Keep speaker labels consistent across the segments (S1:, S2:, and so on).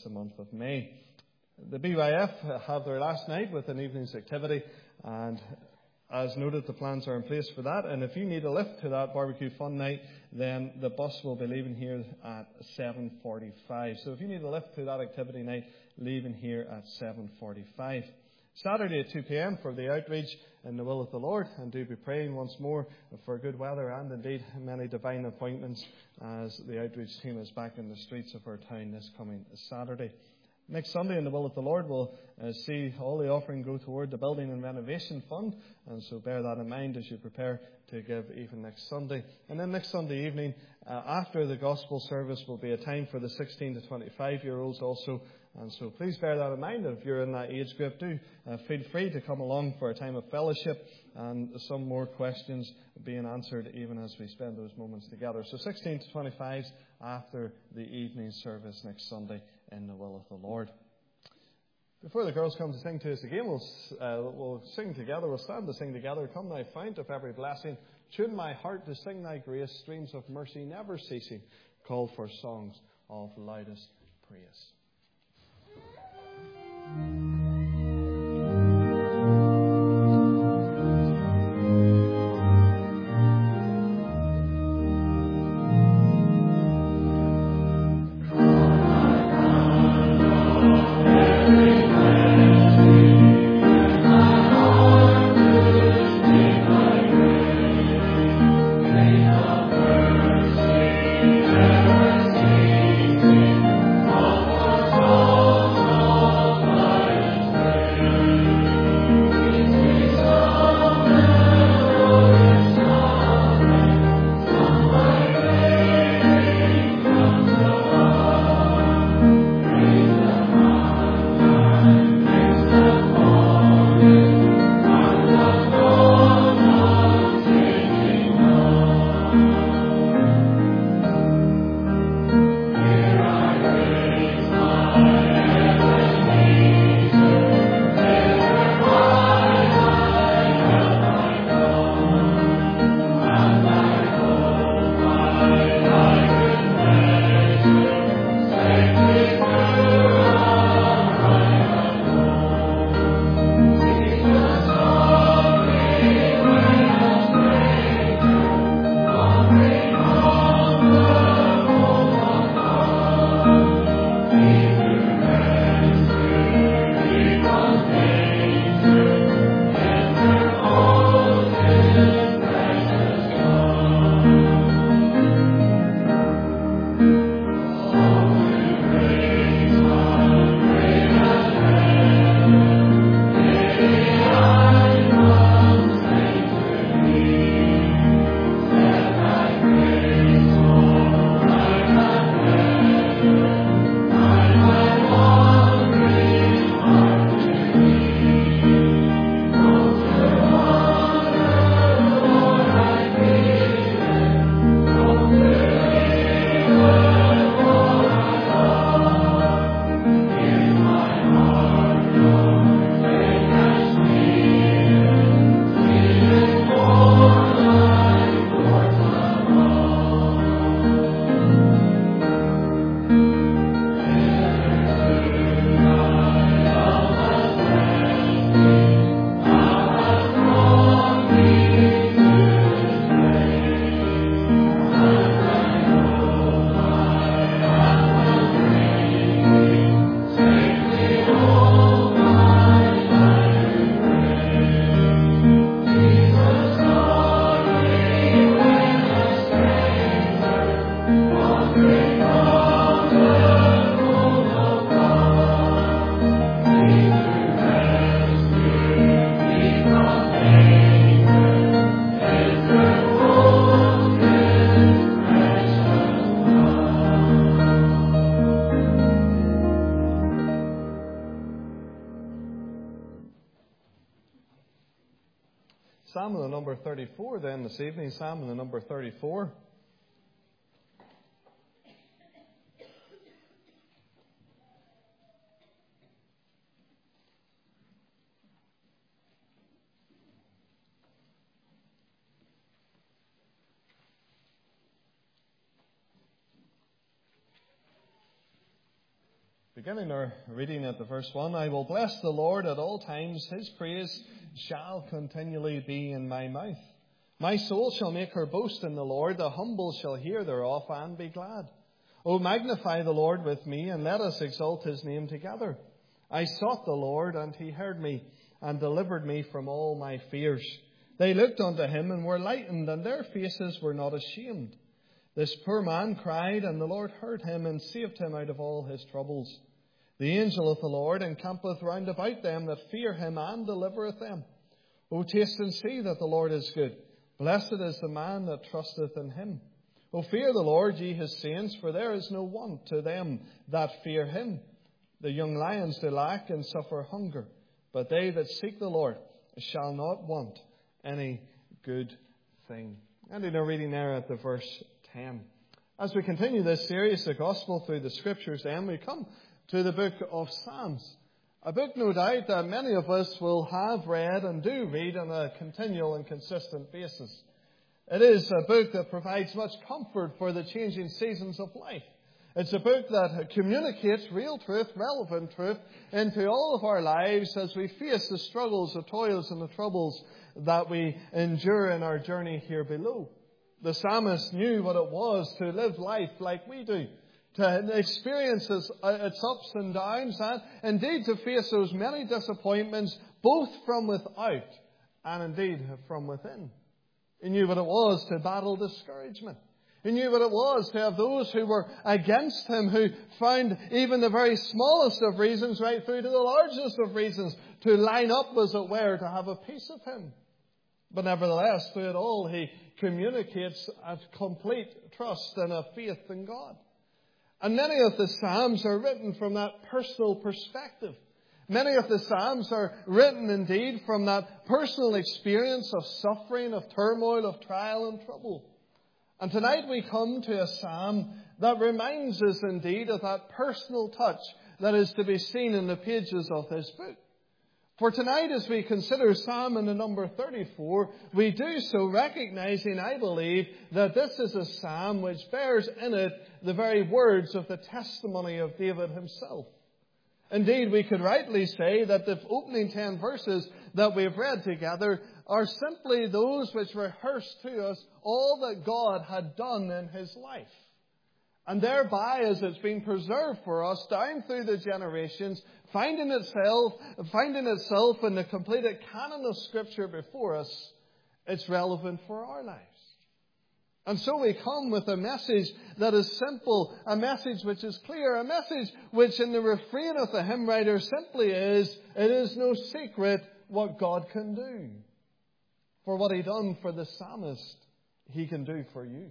S1: the month of May. The BYF have their last night with an evening's activity, and as noted, the plans are in place for that. And if you need a lift to that barbecue fun night, then the bus will be leaving here at 7:45. So if you need a lift to that activity night, leaving here at 7:45. Saturday at 2 p.m. for the outreach in the will of the Lord, and do be praying once more for good weather and indeed many divine appointments as the outreach team is back in the streets of our town this coming Saturday. Next Sunday, in the will of the Lord, we'll see all the offering go toward the Building and Renovation Fund, and so bear that in mind as you prepare to give even next Sunday. And then next Sunday evening, after the gospel service, will be a time for the 16 to 25-year-olds also, and so please bear that in mind. If you're in that age group, do feel free to come along for a time of fellowship and some more questions being answered even as we spend those moments together. So 16 to 25s after the evening service next Sunday in the will of the Lord. Before the girls come to sing to us again, we'll sing together. We'll stand to sing together. Come thy fount of every blessing, tune my heart to sing thy grace, streams of mercy never ceasing, call for songs of loudest praise. Psalm in the number 34 then this evening, Psalm in the number 34. Beginning our reading at the verse 1, I will bless the Lord at all times. His praise shall continually be in my mouth. My soul shall make her boast in the Lord. The humble shall hear thereof and be glad. O magnify the Lord with me, and let us exalt his name together. I sought the Lord, and he heard me, and delivered me from all my fears. They looked unto him, and were lightened, and their faces were not ashamed. This poor man cried, and the Lord heard him, and saved him out of all his troubles. The angel of the Lord encampeth round about them that fear him, and delivereth them. O taste and see that the Lord is good. Blessed is the man that trusteth in him. O fear the Lord, ye his saints, for there is no want to them that fear him. The young lions do lack and suffer hunger, but they that seek the Lord shall not want any good thing. And in our reading there at the verse 10. As we continue this series, the Gospel through the Scriptures, then we come to the book of Psalms. A book, no doubt, that many of us will have read and do read on a continual and consistent basis. It is a book that provides much comfort for the changing seasons of life. It's a book that communicates real truth, relevant truth, into all of our lives as we face the struggles, the toils, and the troubles that we endure in our journey here below. The psalmist knew what it was to live life like we do, to experience its ups and downs, and indeed to face those many disappointments, both from without and indeed from within. He knew what it was to battle discouragement. He knew what it was to have those who were against him, who found even the very smallest of reasons, right through to the largest of reasons, to line up, as it were, to have a piece of him. But nevertheless, through it all, he communicates a complete trust and a faith in God. And many of the Psalms are written from that personal perspective. Many of the Psalms are written indeed from that personal experience of suffering, of turmoil, of trial and trouble. And tonight we come to a Psalm that reminds us indeed of that personal touch that is to be seen in the pages of this book. For tonight, as we consider Psalm in the number 34, we do so recognizing, I believe, that this is a psalm which bears in it the very words of the testimony of David himself. Indeed, we could rightly say that the opening 10 verses that we've read together are simply those which rehearse to us all that God had done in his life. And thereby, as it's been preserved for us down through the generations, finding itself in the completed canon of Scripture before us, it's relevant for our lives. And so we come with a message that is simple, a message which is clear, a message which in the refrain of the hymn writer simply is, it is no secret what God can do. For what he done for the psalmist, he can do for you.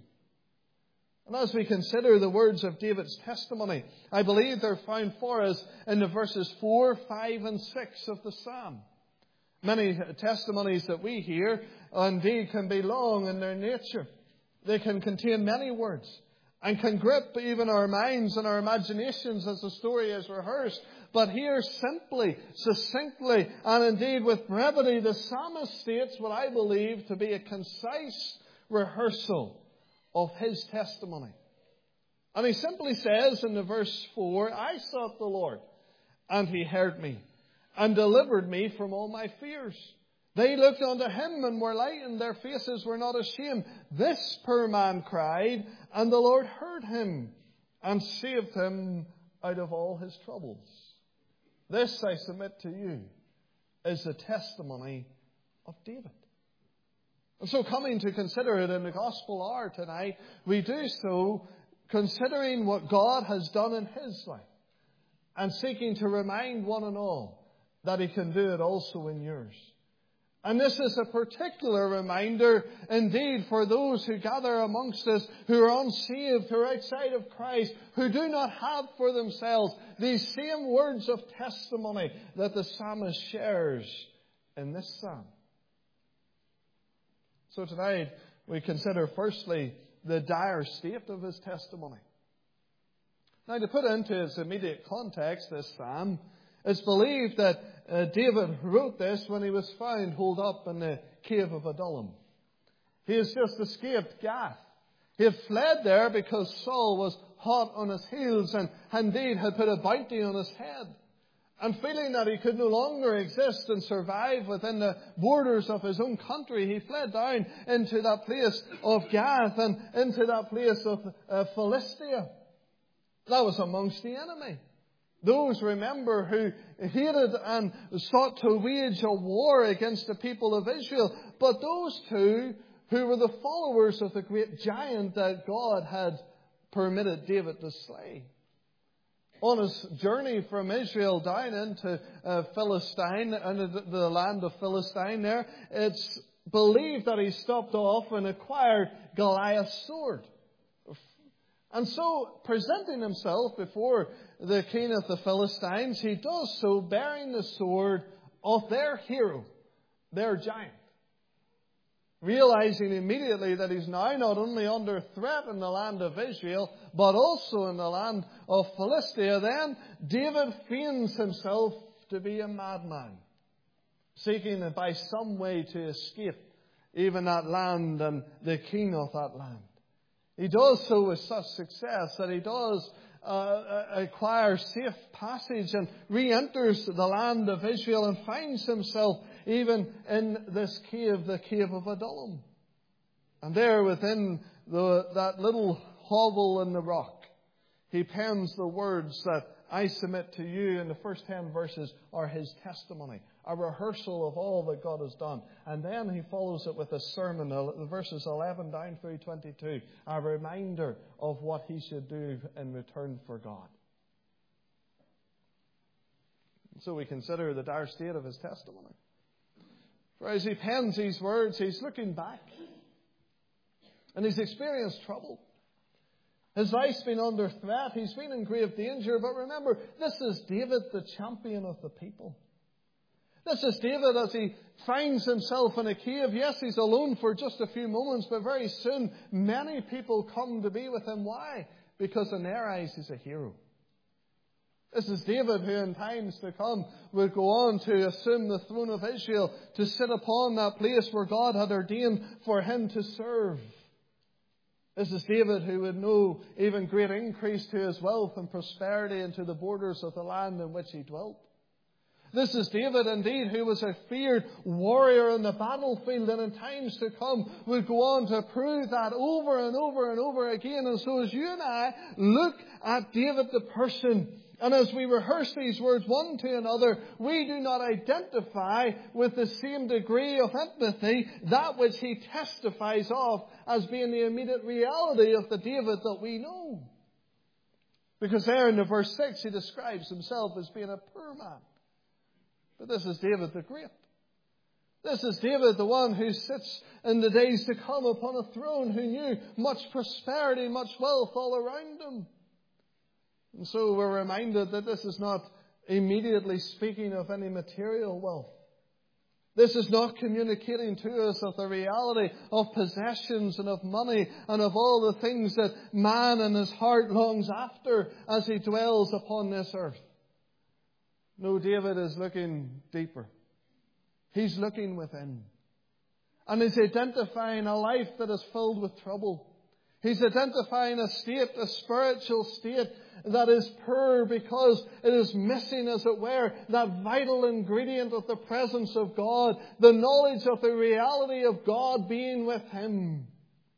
S1: And as we consider the words of David's testimony, I believe they're found for us in the verses 4, 5 and 6 of the psalm. Many testimonies that we hear indeed can be long in their nature. They can contain many words and can grip even our minds and our imaginations as the story is rehearsed. But here simply, succinctly, and indeed with brevity, the psalmist states what I believe to be a concise rehearsal of his testimony. And he simply says in the verse 4, I sought the Lord, and he heard me, and delivered me from all my fears. They looked unto him, and were lightened, their faces were not ashamed. This poor man cried, and the Lord heard him, and saved him out of all his troubles. This, I submit to you, is the testimony of David. And so coming to consider it in the Gospel hour tonight, we do so considering what God has done in his life and seeking to remind one and all that he can do it also in yours. And this is a particular reminder indeed for those who gather amongst us who are unsaved, who are outside of Christ, who do not have for themselves these same words of testimony that the psalmist shares in this psalm. So tonight we consider firstly the dire state of his testimony. Now, to put into its immediate context, this psalm, it's believed that David wrote this when he was found holed up in the cave of Adullam. He has just escaped Gath. He had fled there because Saul was hot on his heels and indeed had put a bounty on his head. And feeling that he could no longer exist and survive within the borders of his own country, he fled down into that place of Gath and into that place of Philistia. That was amongst the enemy. Those, remember, who hated and sought to wage a war against the people of Israel. But those two who were the followers of the great giant that God had permitted David to slay. On his journey from Israel down into Philistine, into the land of Philistine there, it's believed that he stopped off and acquired Goliath's sword. And so, presenting himself before the king of the Philistines, he does so bearing the sword of their hero, their giant. Realizing immediately that he's now not only under threat in the land of Israel, but also in the land of Philistia, then David feigns himself to be a madman, seeking by some way to escape even that land and the king of that land. He does so with such success that he does acquire safe passage and re-enters the land of Israel and finds himself even in this cave, the cave of Adullam. And there within that little hovel in the rock, he pens the words that I submit to you in the first 10 verses are his testimony, a rehearsal of all that God has done. And then he follows it with a sermon, verses 11 down through 22, a reminder of what he should do in return for God. So we consider the dire state of his testimony. For as he pens these words, he's looking back. And he's experienced trouble. His life's been under threat. He's been in grave danger. But remember, this is David, the champion of the people. This is David as he finds himself in a cave. Yes, he's alone for just a few moments, but very soon many people come to be with him. Why? Because in their eyes he's a hero. This is David who in times to come will go on to assume the throne of Israel, to sit upon that place where God had ordained for him to serve. This is David who would know even great increase to his wealth and prosperity and to the borders of the land in which he dwelt. This is David indeed who was a feared warrior in the battlefield and in times to come would go on to prove that over and over and over again. And so as you and I look at David the person, and as we rehearse these words one to another, we do not identify with the same degree of empathy that which he testifies of as being the immediate reality of the David that we know. Because there in the verse 6 he describes himself as being a poor man. But this is David the great. This is David, the one who sits in the days to come upon a throne, who knew much prosperity, much wealth all around him. And so we're reminded that this is not immediately speaking of any material wealth. This is not communicating to us of the reality of possessions and of money and of all the things that man in his heart longs after as he dwells upon this earth. No, David is looking deeper. He's looking within. And he's identifying a life that is filled with trouble. He's identifying a state, a spiritual state that is poor because it is missing, as it were, that vital ingredient of the presence of God, the knowledge of the reality of God being with him.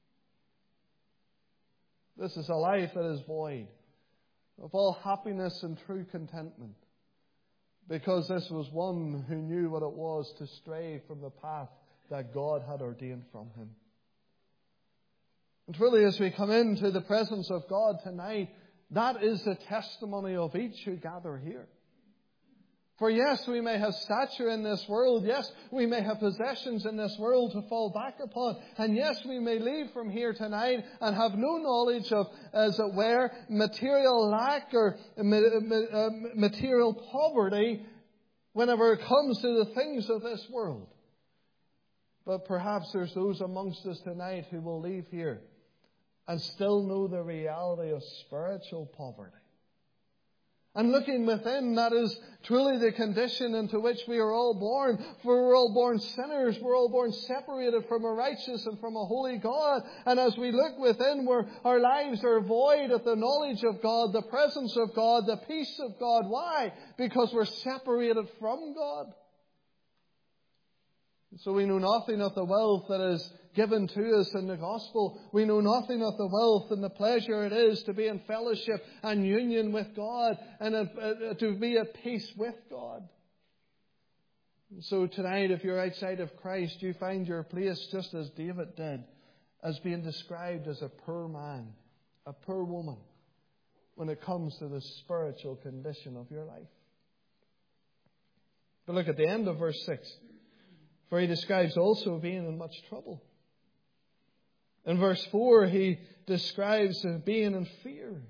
S1: This is a life that is void of all happiness and true contentment, because this was one who knew what it was to stray from the path that God had ordained from him. And truly, as we come into the presence of God tonight, that is the testimony of each who gather here. For yes, we may have stature in this world. Yes, we may have possessions in this world to fall back upon. And yes, we may leave from here tonight and have no knowledge of, as it were, material lack or material poverty whenever it comes to the things of this world. But perhaps there's those amongst us tonight who will leave here and still know the reality of spiritual poverty. And looking within, that is truly the condition into which we are all born. For we're all born sinners. We're all born separated from a righteous and from a holy God. And as we look within, where our lives are void of the knowledge of God, the presence of God, the peace of God. Why? Because we're separated from God. So we know nothing of the wealth that is given to us in the gospel. We know nothing of the wealth and the pleasure it is to be in fellowship and union with God and to be at peace with God. So tonight, if you're outside of Christ, you find your place just as David did, as being described as a poor man, a poor woman, when it comes to the spiritual condition of your life. But look at the end of verse 6. For he describes also being in much trouble. In verse 4, he describes being in fear.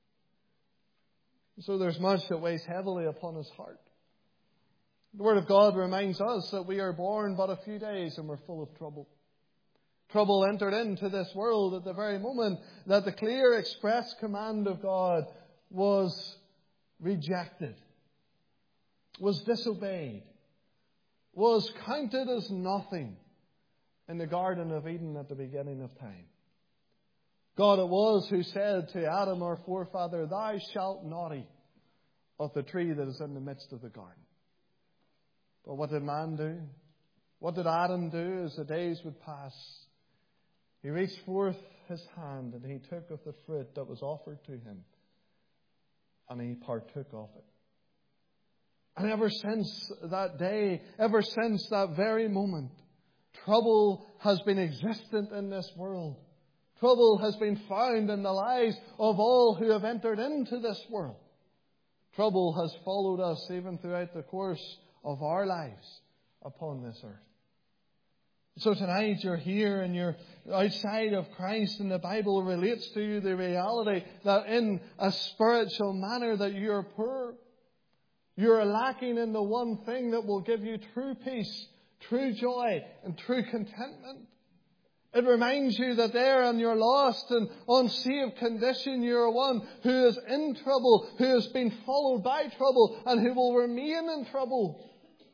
S1: So there's much that weighs heavily upon his heart. The Word of God reminds us that we are born but a few days and we're full of trouble. Trouble entered into this world at the very moment that the clear express command of God was rejected, was disobeyed, was counted as nothing in the Garden of Eden at the beginning of time. God it was who said to Adam, our forefather, "Thou shalt not eat of the tree that is in the midst of the garden." But what did man do? What did Adam do as the days would pass? He reached forth his hand and he took of the fruit that was offered to him, and he partook of it. And ever since that day, ever since that very moment, trouble has been existent in this world. Trouble has been found in the lives of all who have entered into this world. Trouble has followed us even throughout the course of our lives upon this earth. So tonight you're here and you're outside of Christ, and the Bible relates to you the reality that in a spiritual manner that you are poor. You're lacking in the one thing that will give you true peace, true joy, and true contentment. It reminds you that there in your lost and unsaved condition, you're one who is in trouble, who has been followed by trouble, and who will remain in trouble.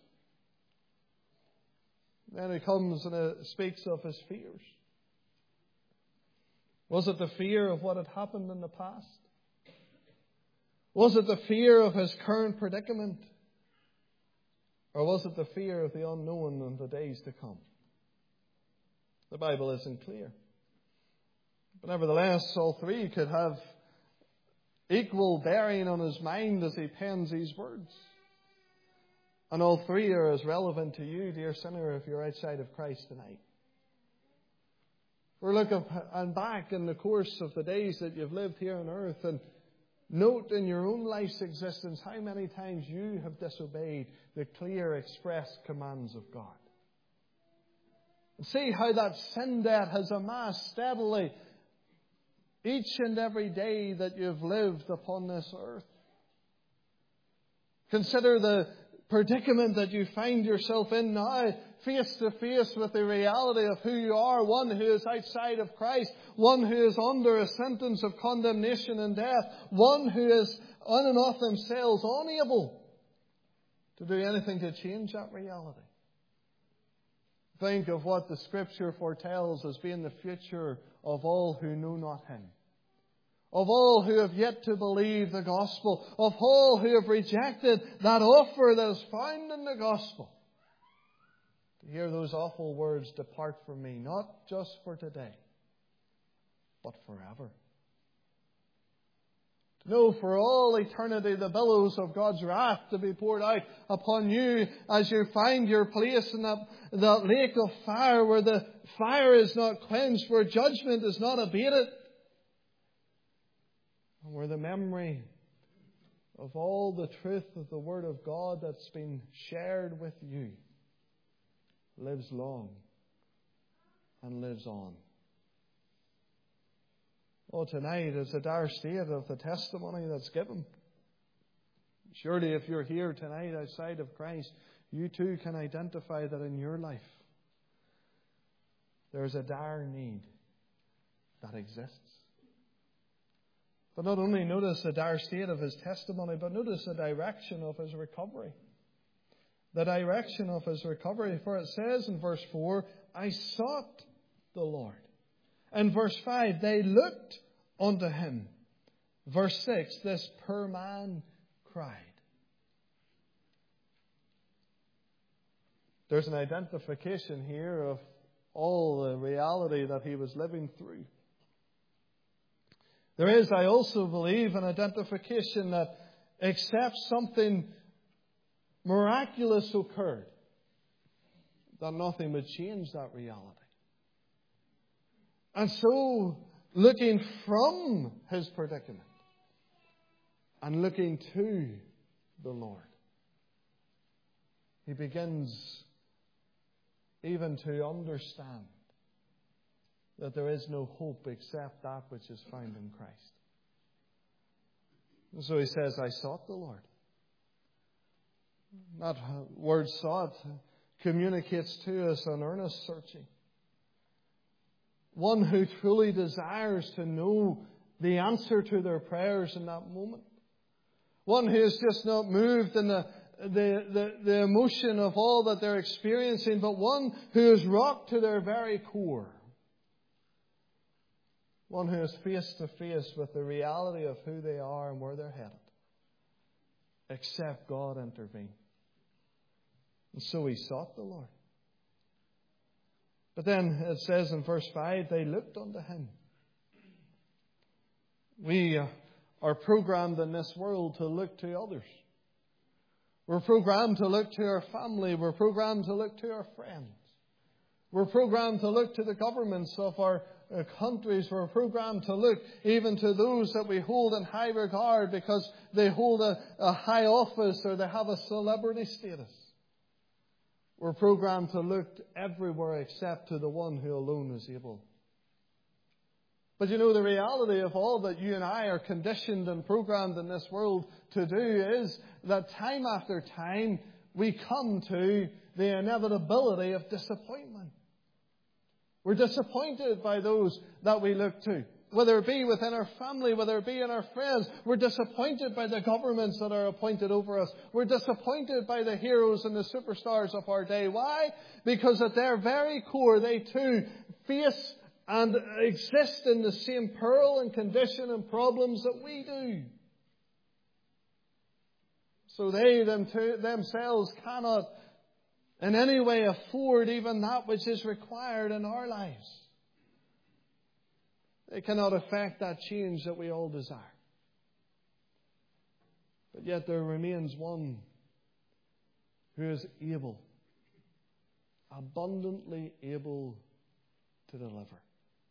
S1: Then he comes and speaks of his fears. Was it the fear of what had happened in the past? Was it the fear of his current predicament? Or was it the fear of the unknown and the days to come? The Bible isn't clear. But nevertheless, all three could have equal bearing on his mind as he pens these words. And all three are as relevant to you, dear sinner, if you're outside of Christ tonight. We're looking back in the course of the days that you've lived here on earth, and note in your own life's existence how many times you have disobeyed the clear express commands of God. And see how that sin debt has amassed steadily each and every day that you've lived upon this earth. Consider the predicament that you find yourself in now, face to face with the reality of who you are, one who is outside of Christ, one who is under a sentence of condemnation and death, one who is on and of themselves unable to do anything to change that reality. Think of what the Scripture foretells as being the future of all who know not Him, of all who have yet to believe the gospel, of all who have rejected that offer that is found in the gospel. To hear those awful words, "Depart from me," not just for today, but forever. To know for all eternity the billows of God's wrath to be poured out upon you as you find your place in that lake of fire where the fire is not quenched, where judgment is not abated, and where the memory of all the truth of the Word of God that's been shared with you lives long and lives on. Oh, tonight is a dire state of the testimony that's given. Surely if you're here tonight outside of Christ, you too can identify that in your life there's a dire need that exists. But not only notice the dire state of his testimony, but notice the direction of his recovery. The direction of his recovery. For it says in verse 4, I sought the Lord. In verse 5, they looked unto him. Verse 6, this poor man cried. There's an identification here of all the reality that he was living through. There is, I also believe, an identification that except something miraculous occurred, that nothing would change that reality. And so, looking from his predicament and looking to the Lord, he begins even to understand that there is no hope except that which is found in Christ. And so he says, I sought the Lord. That word sought communicates to us an earnest searching. One who truly desires to know the answer to their prayers in that moment. One who is just not moved in the emotion of all that they're experiencing, but one who is rocked to their very core. One who is face to face with the reality of who they are and where they're headed. Except God intervene. And so he sought the Lord. But then it says in verse 5, they looked unto him. We are programmed in this world to look to others. We're programmed to look to our family. We're programmed to look to our friends. We're programmed to look to the governments of our countries. We're programmed to look even to those that we hold in high regard because they hold a high office or they have a celebrity status. We're programmed to look everywhere except to the one who alone is able. But you know, the reality of all that you and I are conditioned and programmed in this world to do is that time after time we come to the inevitability of disappointment. We're disappointed by those that we look to. Whether it be within our family, whether it be in our friends, we're disappointed by the governments that are appointed over us. We're disappointed by the heroes and the superstars of our day. Why? Because at their very core, they too face and exist in the same peril and condition and problems that we do. So they themselves cannot in any way afford even that which is required in our lives. They cannot affect that change that we all desire. But yet there remains one who is able, abundantly able to deliver.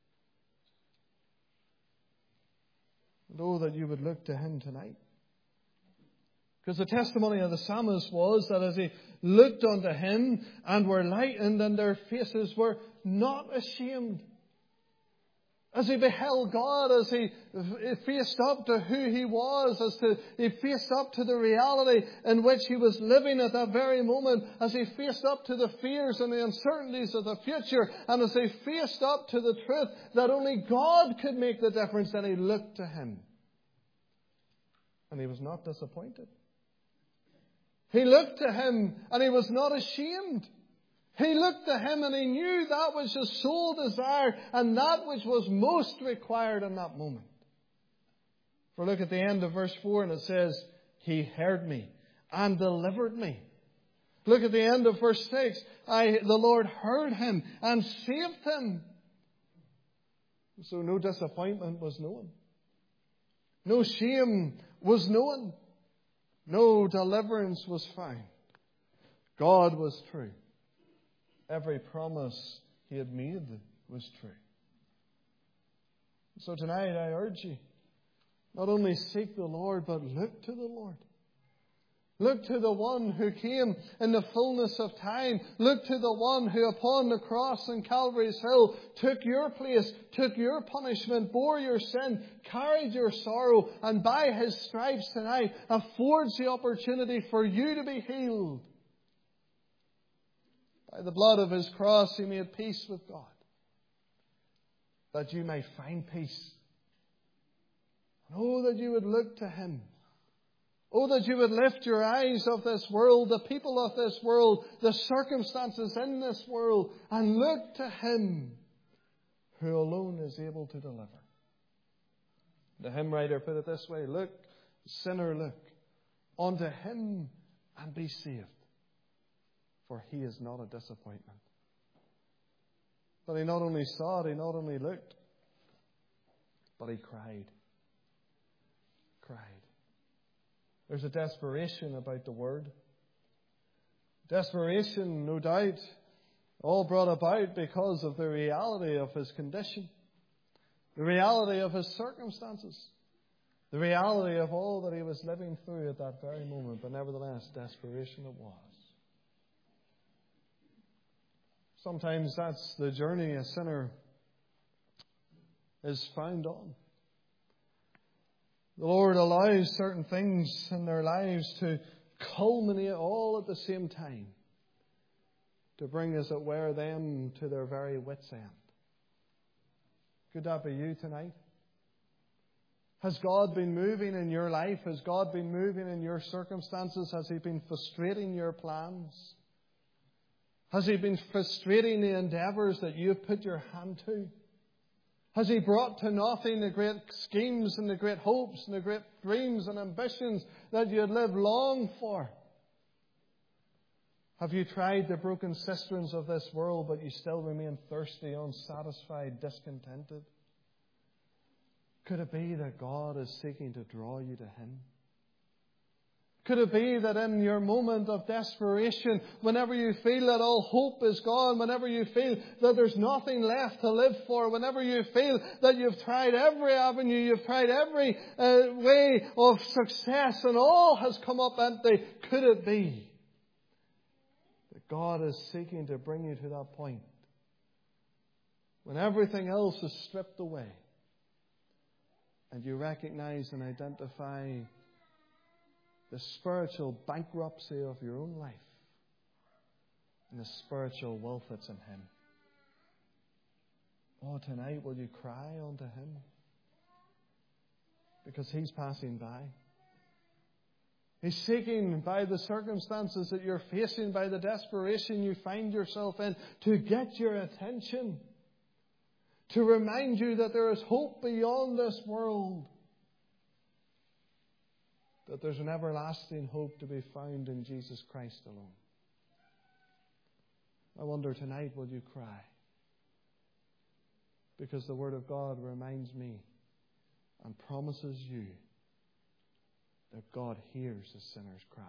S1: And oh, that you would look to him tonight. Because the testimony of the psalmist was that as he looked unto him and were lightened and their faces were not ashamed. As he beheld God, as he faced up to who he was, he faced up to the reality in which he was living at that very moment, as he faced up to the fears and the uncertainties of the future, and as he faced up to the truth that only God could make the difference, then he looked to him. And he was not disappointed. He looked to him and he was not ashamed. He looked to him and he knew that which his soul desired and that which was most required in that moment. For look at the end of verse 4 and it says, he heard me and delivered me. Look at the end of verse 6. The Lord heard him and saved him. So no disappointment was known. No shame was known. No deliverance was found. God was true. Every promise he had made was true. So tonight I urge you, not only seek the Lord, but look to the Lord. Look to the one who came in the fullness of time. Look to the one who upon the cross in Calvary's Hill took your place, took your punishment, bore your sin, carried your sorrow, and by his stripes tonight affords the opportunity for you to be healed. By the blood of his cross, he made peace with God, that you may find peace Oh, that you would look to Him. Oh, that you would lift your eyes of this world, the people of this world, the circumstances in this world, and look to Him who alone is able to deliver. The hymn writer put it this way: look, sinner, look unto Him and be saved, for He is not a disappointment. But he not only saw it, he not only looked, but he cried. Cried. There's a desperation about the Word. Desperation, no doubt, all brought about because of the reality of his condition, the reality of his circumstances, the reality of all that he was living through at that very moment. But nevertheless, desperation it was. Sometimes that's the journey a sinner is found on. The Lord allows certain things in their lives to culminate all at the same time, to bring, as it were, them to their very wits' end. Could that be you tonight? Has God been moving in your life? Has God been moving in your circumstances? Has He been frustrating your plans? Has He been frustrating the endeavours that you have put your hand to? Has He brought to nothing the great schemes and the great hopes and the great dreams and ambitions that you had lived long for? Have you tried the broken cisterns of this world, but you still remain thirsty, unsatisfied, discontented? Could it be that God is seeking to draw you to Him? Could it be that in your moment of desperation, whenever you feel that all hope is gone, whenever you feel that there's nothing left to live for, whenever you feel that you've tried every avenue, you've tried every way of success and all has come up empty, could it be that God is seeking to bring you to that point when everything else is stripped away and you recognize and identify the spiritual bankruptcy of your own life and the spiritual wealth that's in Him? Oh, tonight will you cry unto Him? Because He's passing by. He's seeking, by the circumstances that you're facing, by the desperation you find yourself in, to get your attention, to remind you that there is hope beyond this world, that there's an everlasting hope to be found in Jesus Christ alone. I wonder tonight, will you cry? Because the Word of God reminds me and promises you that God hears the sinner's cry.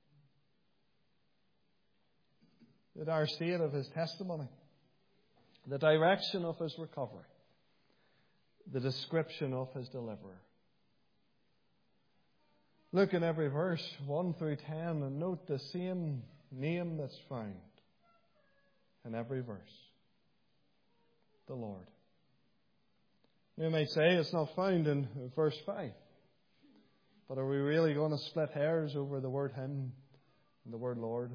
S1: That our state of his testimony, the direction of his recovery, the description of his deliverer. Look in every verse, 1 through 10, and note the same name that's found in every verse. The Lord. You might say it's not found in verse 5. But are we really going to split hairs over the word Him and the word Lord?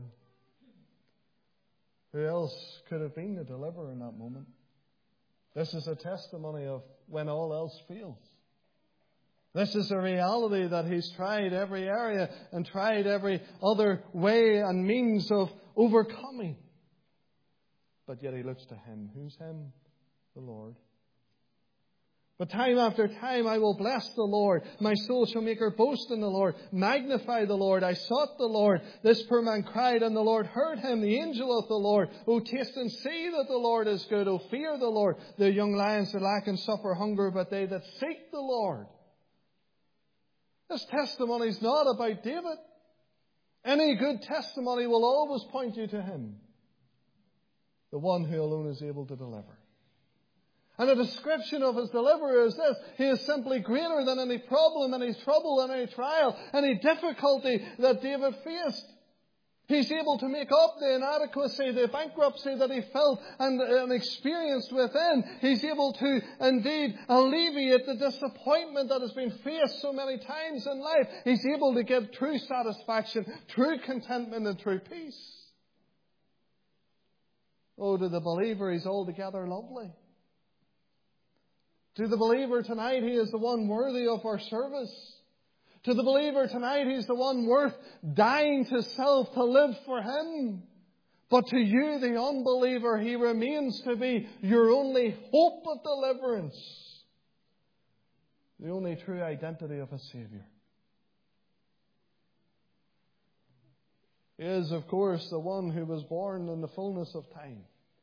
S1: Who else could have been the deliverer in that moment? This is a testimony of when all else fails. This is a reality that He's tried every area and tried every other way and means of overcoming. But yet He looks to Him. Who's Him? The Lord. But time after time I will bless the Lord. My soul shall make her boast in the Lord. Magnify the Lord. I sought the Lord. This poor man cried, and the Lord heard him, the angel of the Lord. O taste and see that the Lord is good. O fear the Lord. The young lions that lack and suffer hunger, but they that seek the Lord. This testimony is not about David. Any good testimony will always point you to Him, the one who alone is able to deliver. And a description of His deliverer is this: He is simply greater than any problem, any trouble, any trial, any difficulty that David faced. He's able to make up the inadequacy, the bankruptcy that he felt and experienced within. He's able to indeed alleviate the disappointment that has been faced so many times in life. He's able to give true satisfaction, true contentment and true peace. Oh, to the believer, He's altogether lovely. To the believer tonight, He is the one worthy of our service. To the believer tonight, He's the one worth dying to self to live for Him. But to you, the unbeliever, He remains to be your only hope of deliverance. The only true identity of a Saviour. He is, of course, the one who was born in the fullness of time.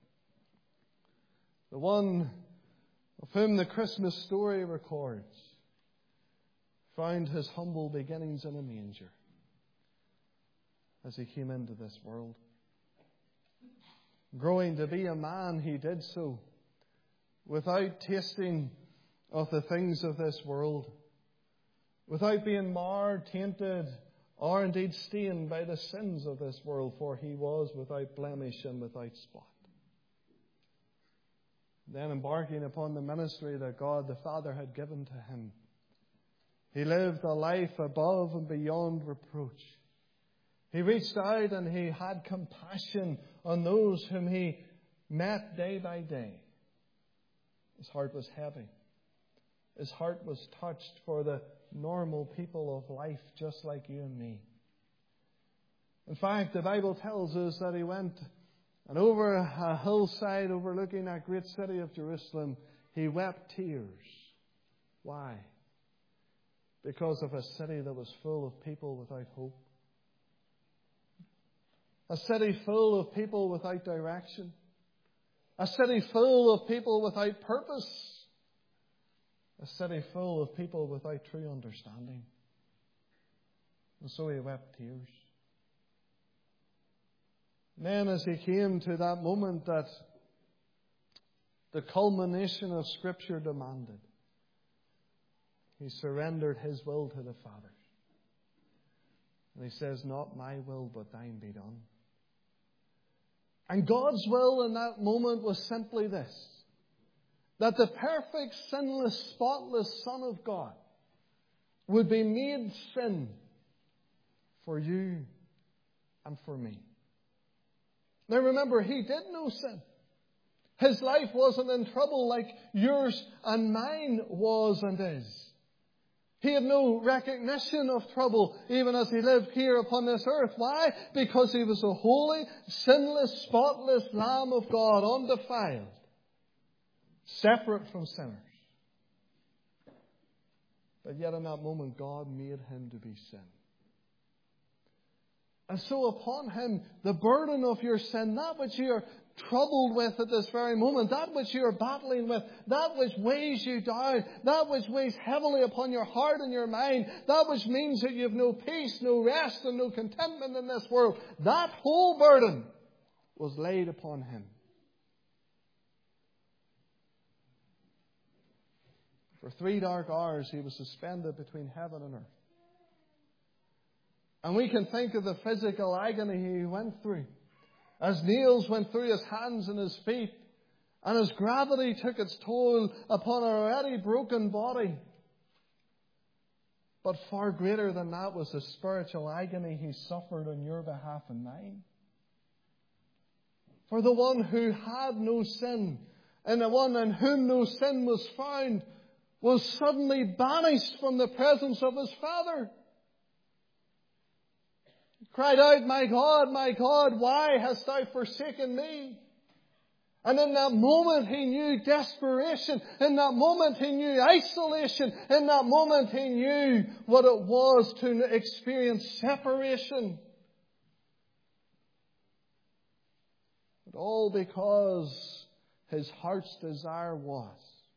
S1: The one of whom the Christmas story records found His humble beginnings in a manger as He came into this world. Growing to be a man, He did so without tasting of the things of this world, without being marred, tainted, or indeed stained by the sins of this world, for He was without blemish and without spot. Then embarking upon the ministry that God the Father had given to Him, He lived a life above and beyond reproach. He reached out and He had compassion on those whom He met day by day. His heart was heavy. His heart was touched for the normal people of life, just like you and me. In fact, the Bible tells us that He went and over a hillside overlooking that great city of Jerusalem, He wept tears. Why? Because of a city that was full of people without hope. A city full of people without direction. A city full of people without purpose. A city full of people without true understanding. And so He wept tears. And then as He came to that moment that the culmination of Scripture demanded, He surrendered His will to the Father. And He says, "Not my will, but Thine be done." And God's will in that moment was simply this: that the perfect, sinless, spotless Son of God would be made sin for you and for me. Now remember, He did no sin. His life wasn't in trouble like yours and mine was and is. He had no recognition of trouble even as He lived here upon this earth. Why? Because He was a holy, sinless, spotless Lamb of God, undefiled, separate from sinners. But yet in that moment, God made Him to be sin. And so upon Him, the burden of your sin, that which you are troubled with at this very moment, that which you are battling with, that which weighs you down, that which weighs heavily upon your heart and your mind, that which means that you have no peace, no rest, and no contentment in this world, that whole burden was laid upon Him. For 3 dark hours He was suspended between heaven and earth. And we can think of the physical agony He went through as nails went through His hands and His feet, and as gravity took its toll upon an already broken body. But far greater than that was the spiritual agony He suffered on your behalf and mine. For the one who had no sin, and the one in whom no sin was found, was suddenly banished from the presence of His Father. He cried out, my God, why hast Thou forsaken me?" And in that moment He knew desperation. In that moment He knew isolation. In that moment He knew what it was to experience separation. But all because His heart's desire was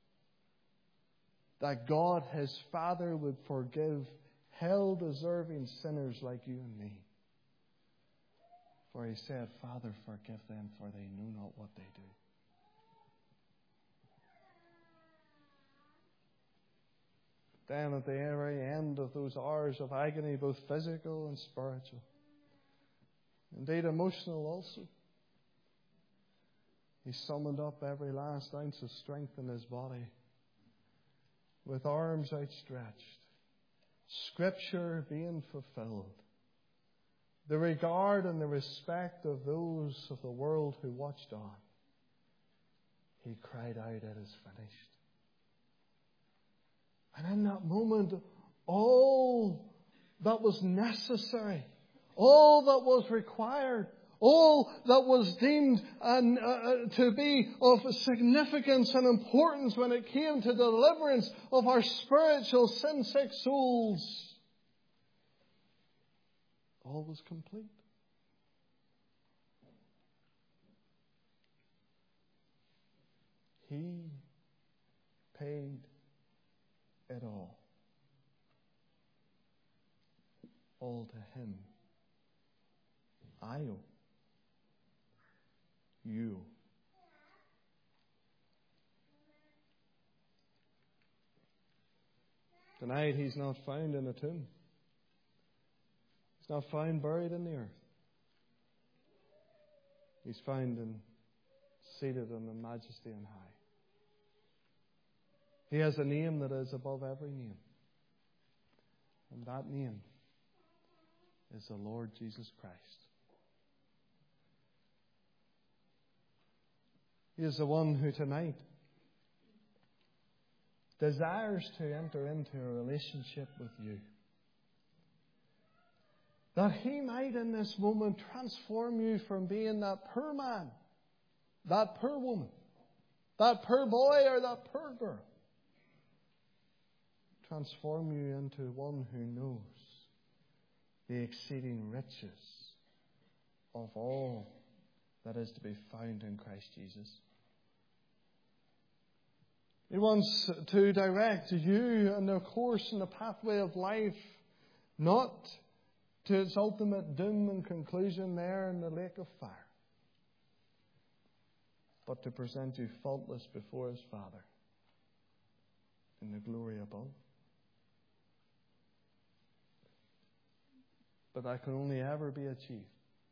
S1: that God, His Father, would forgive hell-deserving sinners like you and me. For He said, "Father, forgive them, for they know not what they do." Then at the very end of those hours of agony, both physical and spiritual, indeed emotional also, He summoned up every last ounce of strength in His body, with arms outstretched, Scripture being fulfilled, the regard and the respect of those of the world who watched on. He cried out, "It is finished." And in that moment, all that was necessary, all that was required, all that was deemed to be of significance and importance when it came to the deliverance of our spiritual sin-sick souls, all was complete. He paid it all. All to Him. I owe. You. Tonight He's not found in a tomb. He's not found buried in the earth. He's found seated in the majesty on high. He has a name that is above every name. And that name is the Lord Jesus Christ. He is the one who tonight desires to enter into a relationship with you. That He might in this moment transform you from being that poor man, that poor woman, that poor boy or that poor girl. Transform you into one who knows the exceeding riches of all that is to be found in Christ Jesus. He wants to direct you on the course and the pathway of life, not to its ultimate doom and conclusion there in the lake of fire, but to present you faultless before His Father in the glory above. But that can only ever be achieved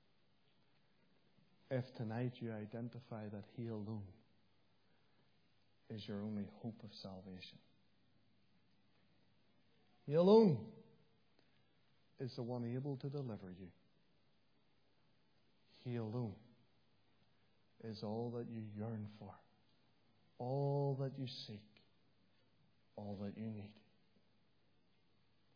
S1: if tonight you identify that He alone is your only hope of salvation. He alone is the one able to deliver you. He alone is all that you yearn for, all that you seek, all that you need.